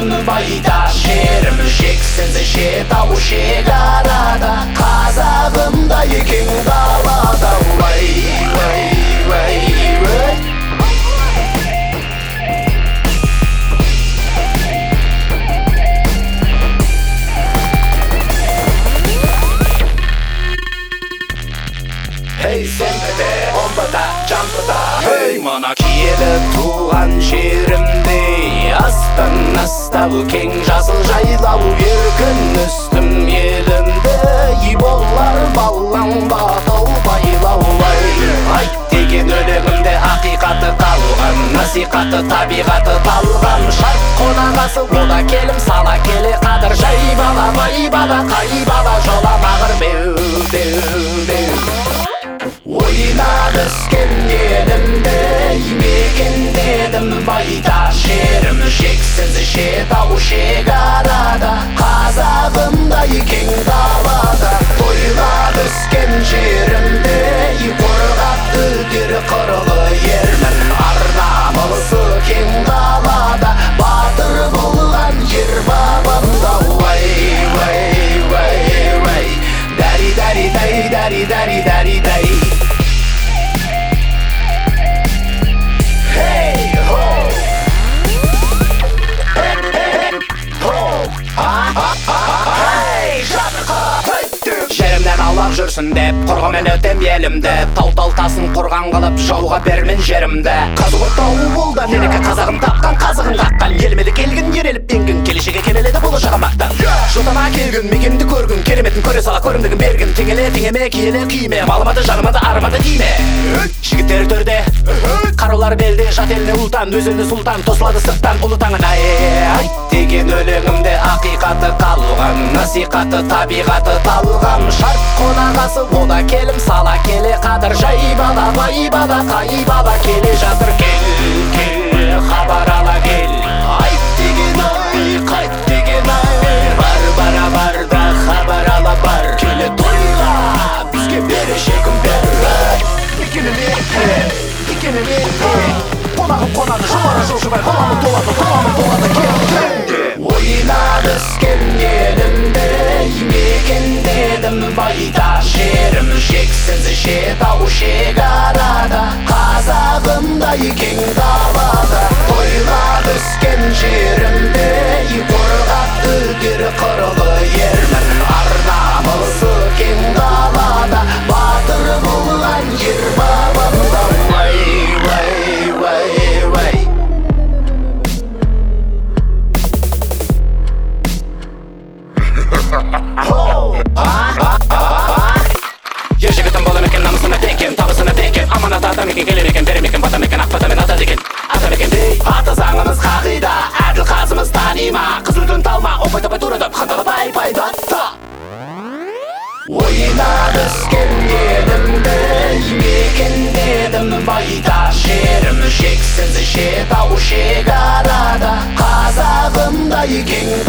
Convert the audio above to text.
дедім байда жерім шексіз жетау шекарада қазағымдай кең далада уай уай уай уай. Hey сенбіде омбыда жамбыда hey мына киелі туған жерімде астанастау кең жасыл жайлау еркін үстім елімді ей болар балаң батыл байлау айт деген өлеңімде ақиқаты қалған насихаты табиғаты талған шарт қонағасы ода келім сала келе қадыр жай бала бай бала қай бала жоламағыр беу беу беу. Ойнап өскен елімді мекендедім байда жерім шексіз жетау шекарада қазағымдай кең далада тойлап өскен жерімді қорғап өтер қырлы ермін ар намысы кең далада батыр болған ер бабамда уай уай уай уай дари дари дай дари дари дари дай. Жерімнен аулақ жүрсін деп қорғаумен өтем елімді тау тасын қорған қылып жауға бермен жерімді қазығы тауы бол да менікі қазағым тапқан қазығын қаққан елімеді келгін ереліп енген келешегі кемеледі болашағы мақтан жотама келгін мекенді көргін кереметін көре сала көрімдігін бергін теңеле теңеме киеле киме малымады жанымады арымады дейме жігіттер төрде қарулар белде жат еліне ұлтан өзіні сұлтан тосылады сырттан ұлы таңын айт деген өлеңімде ақиқаты қалған насихаты табиғаты талған шарт қонағасы ода келім сала келе қадыр жай бала бай бала қай бала келе жатыр кел хабар ала кел айт деген ай қайт деген ай бар бара бар да хабар ала бар келе тойға бізге берешегін бер екені қонағым қонады жылары жылжымай ғаламым толады кел ойнап өскен елімді мекендедім байда жерім шексіз жетау шекарада қазағымдай кең далада тойлап өскен жерімді қорғап өтер қырлы ермін ар намысы кең далада батыр болған ер бабамда уай уай уай уай. Ер жігітім болам екен намысына текен табысына текен аманат адам екен келер екен берем екен батам екен ақ батамен ата деген ата мекендей аты заңымыз қағида әділ қазымыз танима қызыл түн талма опай топай турадап қанталы пай пай датта ойнап өскен елімді мекендедім байда жерім шексіз жетау шекарада қазағымдай кең